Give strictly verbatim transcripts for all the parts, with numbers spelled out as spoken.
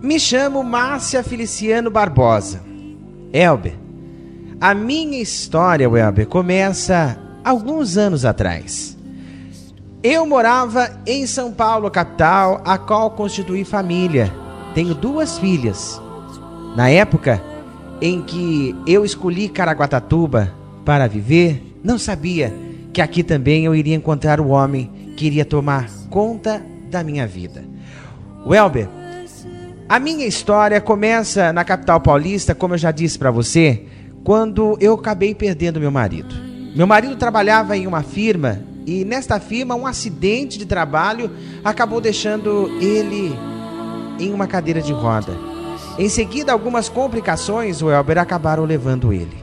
Me chamo Márcia Feliciano Barbosa. Elber, a minha história, Elber, começa alguns anos atrás. Eu morava em São Paulo, capital, a qual constituí família. Tenho duas filhas. Na época em que eu escolhi Caraguatatuba para viver, não sabia que aqui também eu iria encontrar o homem que iria tomar conta da minha vida. Elber, a minha história começa na capital paulista, como eu já disse para você, quando eu acabei perdendo meu marido. Meu marido trabalhava em uma firma e nesta firma um acidente de trabalho acabou deixando ele em uma cadeira de roda. Em seguida, algumas complicações, o Elber, acabaram levando ele.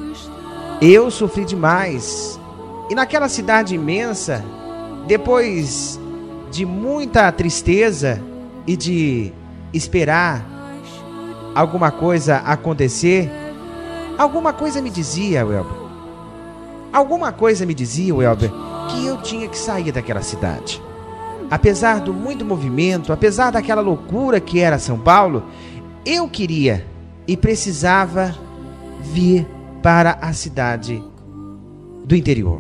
Eu sofri demais. E naquela cidade imensa, depois de muita tristeza e de esperar alguma coisa acontecer, alguma coisa me dizia, Elber, alguma coisa me dizia, Elber, que eu tinha que sair daquela cidade. Apesar do muito movimento, apesar daquela loucura que era São Paulo, eu queria e precisava vir para a cidade do interior.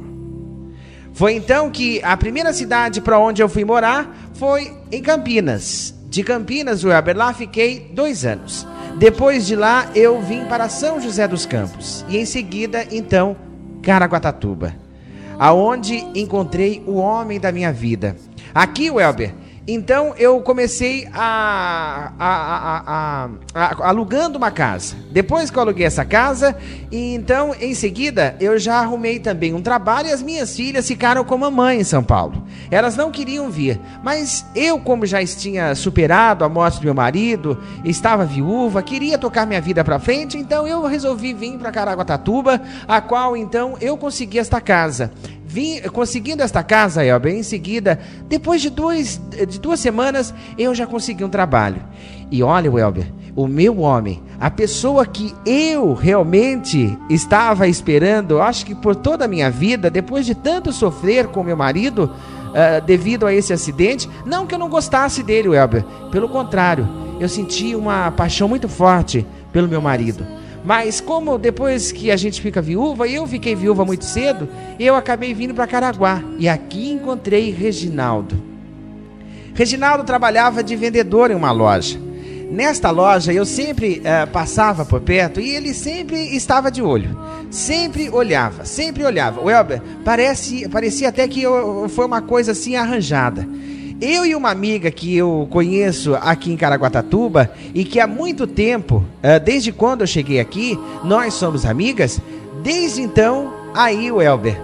Foi então que a primeira cidade para onde eu fui morar foi em Campinas. De Campinas, Elber, lá fiquei dois anos. Depois de lá, eu vim para São José dos Campos. E em seguida, então, Caraguatatuba, aonde encontrei o homem da minha vida. Aqui, Elber, então eu comecei a, a, a, a, a, a alugando uma casa. Depois que eu aluguei essa casa, e então em seguida eu já arrumei também um trabalho e as minhas filhas ficaram com a mamãe em São Paulo. Elas não queriam vir, mas eu, como já tinha superado a morte do meu marido, estava viúva, queria tocar minha vida para frente, então eu resolvi vir para Caraguatatuba, a qual então eu consegui esta casa. Vim, conseguindo esta casa, Elber, em seguida, depois de, dois, de duas semanas, eu já consegui um trabalho. E olha, Elber, o meu homem, a pessoa que eu realmente estava esperando, acho que por toda a minha vida, depois de tanto sofrer com meu marido, uh, devido a esse acidente, não que eu não gostasse dele, Elber, pelo contrário, eu senti uma paixão muito forte pelo meu marido. Mas como depois que a gente fica viúva, e eu fiquei viúva muito cedo, eu acabei vindo para Caraguá. E aqui encontrei Reginaldo. Reginaldo trabalhava de vendedor em uma loja. Nesta loja eu sempre uh, passava por perto e ele sempre estava de olho. Sempre olhava, sempre olhava. O Elber, parece, parecia até que eu, foi uma coisa assim arranjada. Eu e uma amiga que eu conheço aqui em Caraguatatuba e que há muito tempo, desde quando eu cheguei aqui, nós somos amigas, desde então, aí o Elber,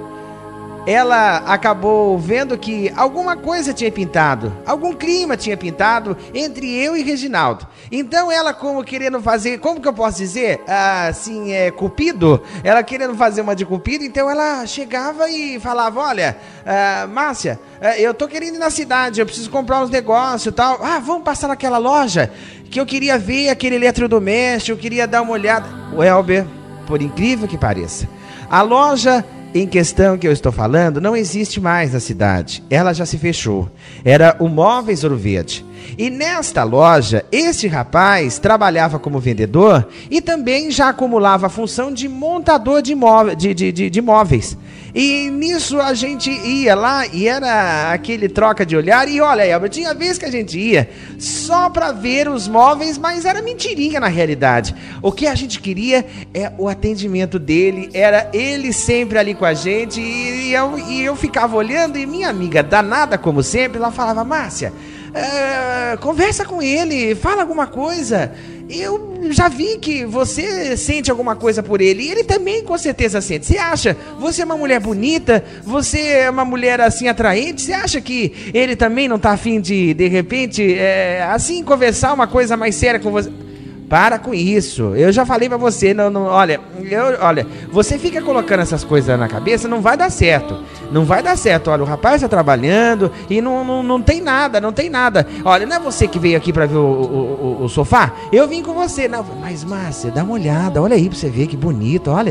ela acabou vendo que alguma coisa tinha pintado, algum clima tinha pintado entre eu e Reginaldo. Então ela, como querendo fazer, como que eu posso dizer, assim, é, cupido, ela querendo fazer uma de cupido, então ela chegava e falava, olha, uh, Márcia, uh, eu tô querendo ir na cidade, eu preciso comprar uns negócios e tal, ah, vamos passar naquela loja, que eu queria ver aquele eletrodoméstico, eu queria dar uma olhada. O Elber, por incrível que pareça, a loja em questão que eu estou falando não existe mais na cidade. Ela já se fechou. Era o Móveis Ouro Verde. E nesta loja, este rapaz trabalhava como vendedor e também já acumulava a função de montador de, móveis, de, de, de, de móveis. E nisso a gente ia lá e era aquele troca de olhar. E olha, Elber, tinha vez que a gente ia só para ver os móveis, mas era mentirinha na realidade. O que a gente queria é o atendimento dele, era ele sempre ali com a gente. E eu, e eu ficava olhando e minha amiga, danada como sempre, ela falava, Márcia, Uh, conversa com ele, fala alguma coisa. Eu já vi que você sente alguma coisa por ele e ele também com certeza sente. Você acha? Você é uma mulher bonita, você é uma mulher assim atraente. Você acha que ele também não tá afim de, de repente, é, assim, conversar uma coisa mais séria com você? Para com isso. Eu já falei pra você, não, não, olha, eu, olha, você fica colocando essas coisas na cabeça, não vai dar certo. Não vai dar certo. Olha, o rapaz tá trabalhando e não, não, não tem nada, não tem nada. Olha, não é você que veio aqui pra ver o, o, o, o sofá? Eu vim com você. Não, mas, Márcia, dá uma olhada, olha aí pra você ver que bonito, olha.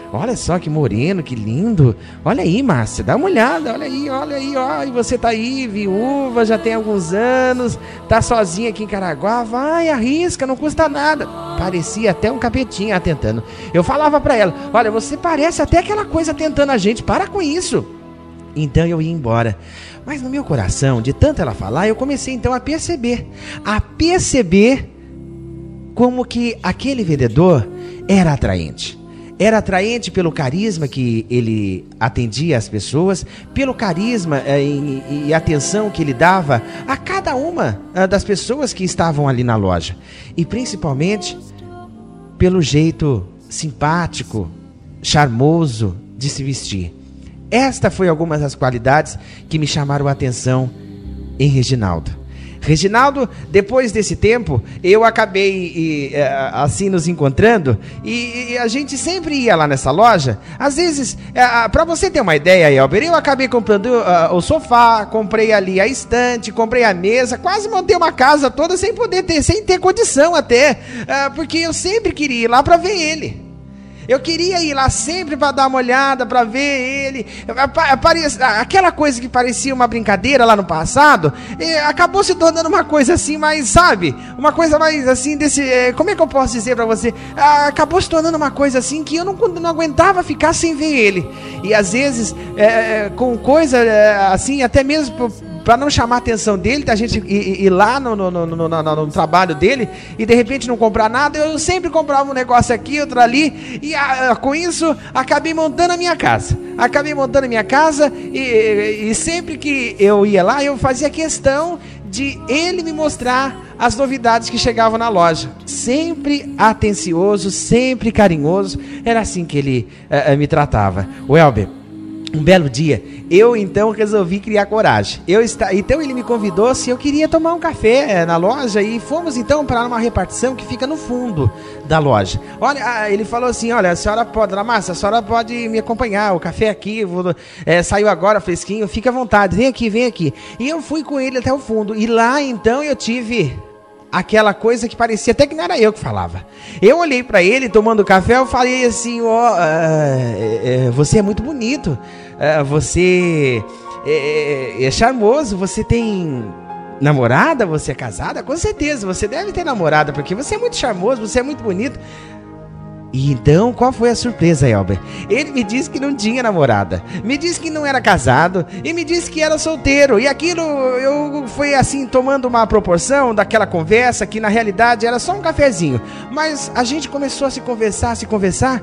Olha só que moreno, que lindo. Olha aí, Márcia, dá uma olhada, olha aí, olha aí, ó. E você tá aí, viúva, já tem alguns anos, tá sozinha aqui em Caraguá, vai, arrisca, não custa nada. Parecia até um capetinha atentando. Eu falava pra ela, olha, você parece até aquela coisa tentando a gente, para com isso. Então eu ia embora. Mas no meu coração, de tanto ela falar, eu comecei então a perceber, a perceber como que aquele vendedor era atraente. Era atraente pelo carisma que ele atendia as pessoas, pelo carisma eh, e, e atenção que ele dava a cada uma eh, das pessoas que estavam ali na loja. E principalmente pelo jeito simpático, charmoso de se vestir. Esta foi algumas das qualidades que me chamaram a atenção em Reginaldo. Reginaldo, depois desse tempo, eu acabei e, assim nos encontrando e, e a gente sempre ia lá nessa loja. Às vezes, para você ter uma ideia, Elber, eu acabei comprando uh, o sofá, comprei ali a estante, comprei a mesa, quase montei uma casa toda sem poder ter, sem ter condição até, uh, porque eu sempre queria ir lá para ver ele. Eu queria ir lá sempre para dar uma olhada, para ver ele. Aquela coisa que parecia uma brincadeira lá no passado, acabou se tornando uma coisa assim, mais, sabe? Uma coisa mais assim, desse... Como é que eu posso dizer para você? Acabou se tornando uma coisa assim que eu não, não aguentava ficar sem ver ele. E às vezes, é, com coisa assim, até mesmo... para não chamar a atenção dele, da gente ir, ir lá no, no, no, no, no, no trabalho dele e de repente não comprar nada, eu sempre comprava um negócio aqui, outro ali, e a, com isso acabei montando a minha casa. Acabei montando a minha casa e, e sempre que eu ia lá, eu fazia questão de ele me mostrar as novidades que chegavam na loja. Sempre atencioso, sempre carinhoso, era assim que ele uh, me tratava. O Elber, um belo dia, eu então resolvi criar coragem. Eu está... Então ele me convidou se eu queria tomar um café na loja e fomos então para uma repartição que fica no fundo da loja. Olha, ele falou assim, olha, a senhora pode, dona Márcia, a senhora pode me acompanhar, o café aqui, vou... é, saiu agora fresquinho, fica à vontade, vem aqui, vem aqui. E eu fui com ele até o fundo e lá então eu tive... aquela coisa que parecia até que não era eu que falava. Eu olhei pra ele tomando café, eu falei assim, ó, oh, uh, uh, você é muito bonito, uh, você é, é charmoso, você tem namorada, você é casada? Com certeza, você deve ter namorada, porque você é muito charmoso, você é muito bonito. E então, qual foi a surpresa, Elber? Ele me disse que não tinha namorada, me disse que não era casado e me disse que era solteiro. E aquilo, eu fui assim, tomando uma proporção daquela conversa que na realidade era só um cafezinho. Mas a gente começou a se conversar, a se conversar.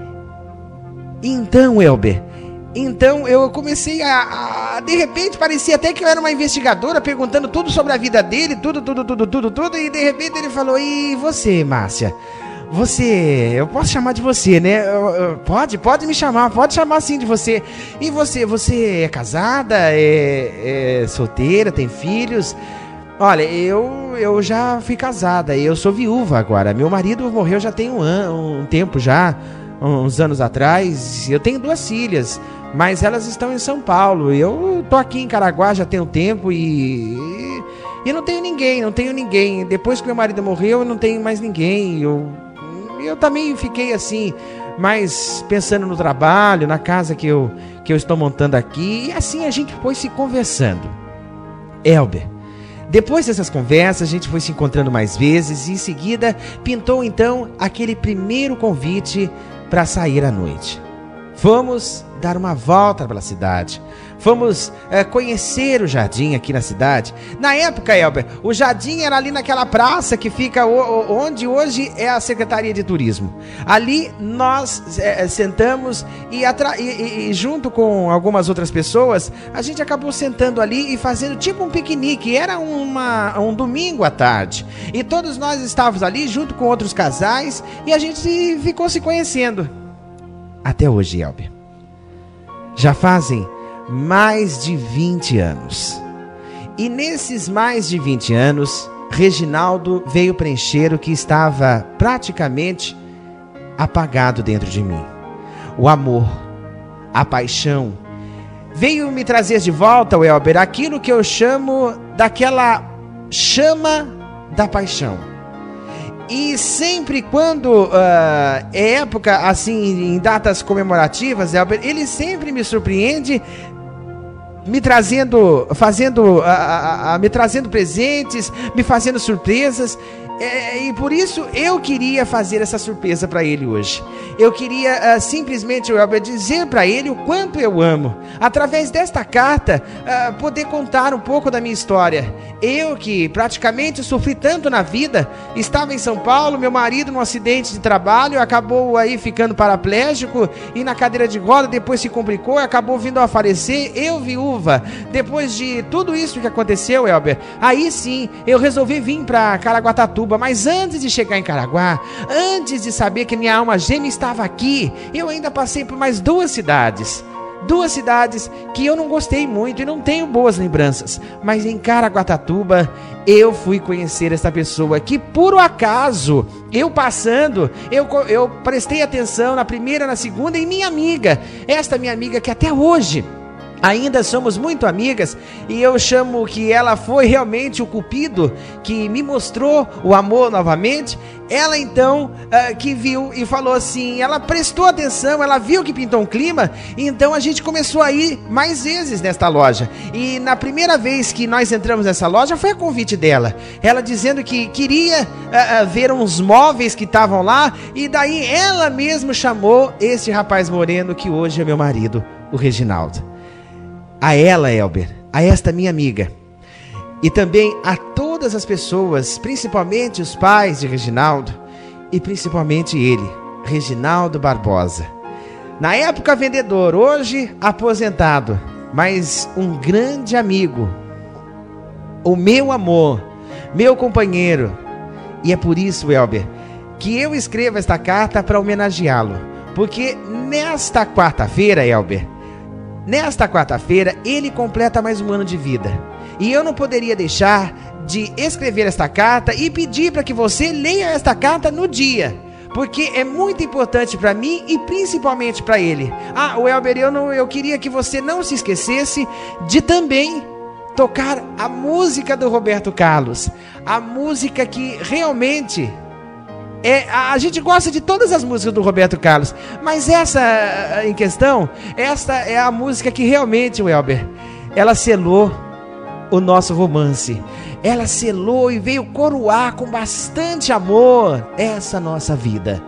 Então, Elber, então eu comecei a, a... de repente parecia até que eu era uma investigadora perguntando tudo sobre a vida dele, tudo, tudo, tudo, tudo, tudo. E de repente ele falou, e você, Márcia? Você, eu posso chamar de você, né? Eu, eu, pode, pode me chamar, pode chamar sim de você. E você, você é casada, é, é solteira, tem filhos? Olha, eu, eu já fui casada, eu sou viúva agora. Meu marido morreu já tem um, ano, um tempo já, uns anos atrás. Eu tenho duas filhas, mas elas estão em São Paulo. Eu tô aqui em Caraguá já tem um tempo e... e não tenho ninguém, não tenho ninguém. Depois que meu marido morreu, eu não tenho mais ninguém. Eu... Eu também fiquei assim, mais pensando no trabalho, na casa que eu, que eu estou montando aqui. E assim a gente foi se conversando. Elber, depois dessas conversas, a gente foi se encontrando mais vezes. E em seguida, pintou então aquele primeiro convite para sair à noite. Fomos dar uma volta pela cidade. Fomos é, conhecer o jardim aqui na cidade. Na época, Elber, o jardim era ali naquela praça que fica o, o, onde hoje é a Secretaria de Turismo. Ali nós é, sentamos e, atra- e, e junto com algumas outras pessoas, a gente acabou sentando ali e fazendo tipo um piquenique. Era uma, um domingo à tarde. E todos nós estávamos ali junto com outros casais e a gente ficou se conhecendo. Até hoje, Elber. Já fazem mais de vinte anos. E nesses mais de vinte anos, Reginaldo veio preencher o que estava praticamente apagado dentro de mim. O amor, a paixão. Veio me trazer de volta, Elber, aquilo que eu chamo daquela chama da paixão. E sempre quando uh, é época, assim, em datas comemorativas, Elber, ele sempre me surpreende, me trazendo, fazendo, a, a, a, me trazendo presentes, me fazendo surpresas. É, e por isso eu queria fazer essa surpresa para ele hoje. Eu queria uh, simplesmente, Elber, dizer para ele o quanto eu amo. Através desta carta, uh, poder contar um pouco da minha história. Eu que praticamente sofri tanto na vida, estava em São Paulo, meu marido num acidente de trabalho, acabou aí ficando paraplégico e na cadeira de roda, depois se complicou e acabou vindo a falecer, eu viúva. Depois de tudo isso que aconteceu, Elber, aí sim, eu resolvi vir para Caraguatatuba. Mas antes de chegar em Caraguá, antes de saber que minha alma gêmea estava aqui, eu ainda passei por mais duas cidades. Duas cidades que eu não gostei muito e não tenho boas lembranças. Mas em Caraguatatuba, eu fui conhecer essa pessoa que, por acaso, eu passando, eu, eu prestei atenção na primeira, na segunda, e minha amiga. Esta minha amiga que até hoje ainda somos muito amigas, e eu chamo que ela foi realmente o cupido que me mostrou o amor novamente. Ela então uh, que viu e falou assim, ela prestou atenção, ela viu que pintou um clima, e então a gente começou a ir mais vezes nesta loja. E na primeira vez que nós entramos nessa loja foi a convite dela, ela dizendo que queria uh, uh, ver uns móveis que estavam lá, e daí ela mesma chamou esse rapaz moreno que hoje é meu marido, o Reginaldo. A ela, Elber, a esta minha amiga, e também a todas as pessoas, principalmente os pais de Reginaldo, e principalmente ele, Reginaldo Barbosa. Na época vendedor, hoje aposentado, mas um grande amigo, o meu amor, meu companheiro. E é por isso, Elber, que eu escrevo esta carta para homenageá-lo, porque nesta quarta-feira, Elber, Nesta quarta-feira, ele completa mais um ano de vida. E eu não poderia deixar de escrever esta carta e pedir para que você leia esta carta no dia, porque é muito importante para mim e principalmente para ele. Ah, o Elber, eu, não, eu queria que você não se esquecesse de também tocar a música do Roberto Carlos. A música que realmente... É, a, a gente gosta de todas as músicas do Roberto Carlos, mas essa em questão, esta é a música que realmente, Elber, ela selou o nosso romance. Ela selou e veio coroar com bastante amor essa nossa vida.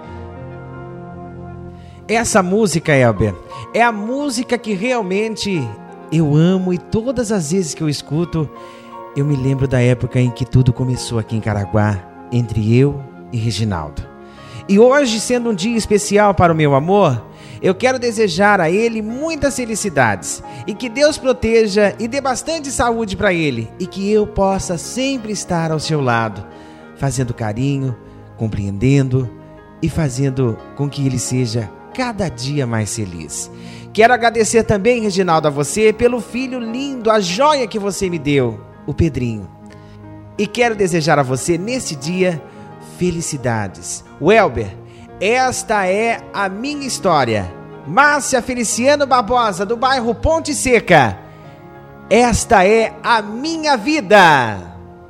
Essa música, Elber, é a música que realmente eu amo, e todas as vezes que eu escuto, eu me lembro da época em que tudo começou aqui em Caraguá, entre eu e Reginaldo. E hoje, sendo um dia especial para o meu amor, eu quero desejar a ele muitas felicidades, e que Deus proteja e dê bastante saúde para ele, e que eu possa sempre estar ao seu lado, fazendo carinho, compreendendo e fazendo com que ele seja cada dia mais feliz. Quero agradecer também, Reginaldo, a você pelo filho lindo, a joia que você me deu, o Pedrinho. E quero desejar a você nesse dia felicidades. Elber, esta é a minha história. Márcia Feliciano Barbosa, do bairro Ponte Seca. Esta é a minha vida.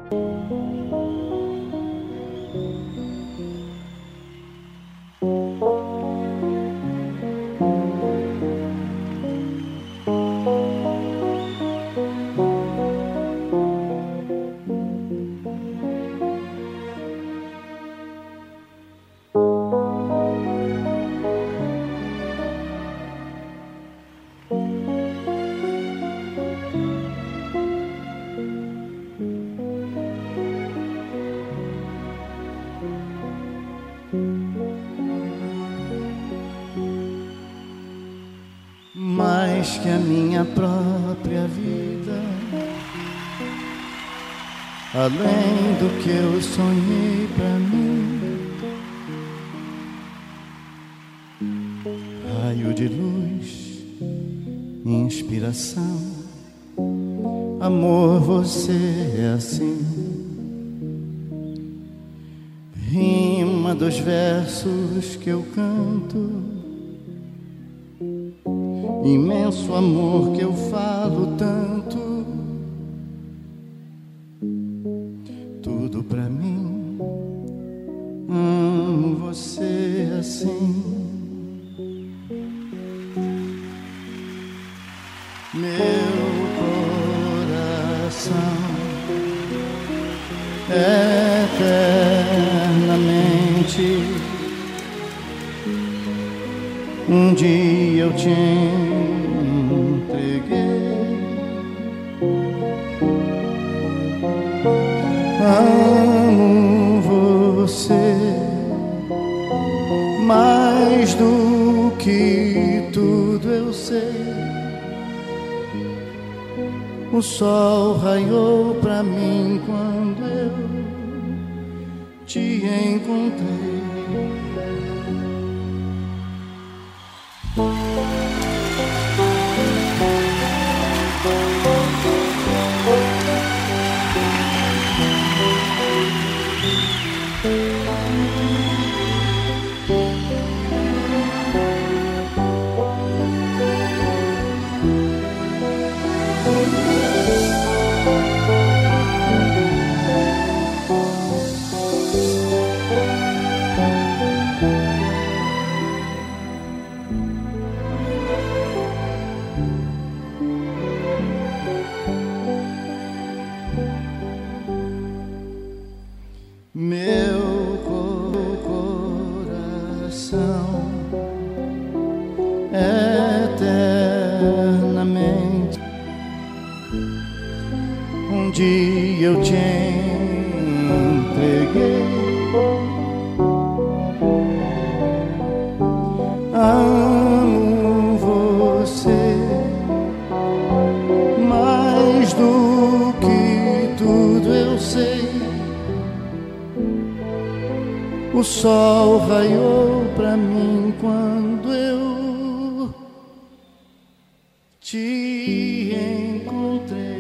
Mais que a minha própria vida, além do que eu sonhei pra mim, raio de luz, inspiração, amor, você é assim, rima dos versos que eu canto, imenso amor que eu falo tanto, tudo pra mim você assim. Meu coração eternamente. Um dia eu te entreguei. Amo você mais do que tudo eu sei. O sol raiou pra mim quando eu te encontrei. Meu coração eternamente. Um dia eu te entreguei. Amo você mais do que tudo eu sei. O sol raiou pra mim quando eu te encontrei.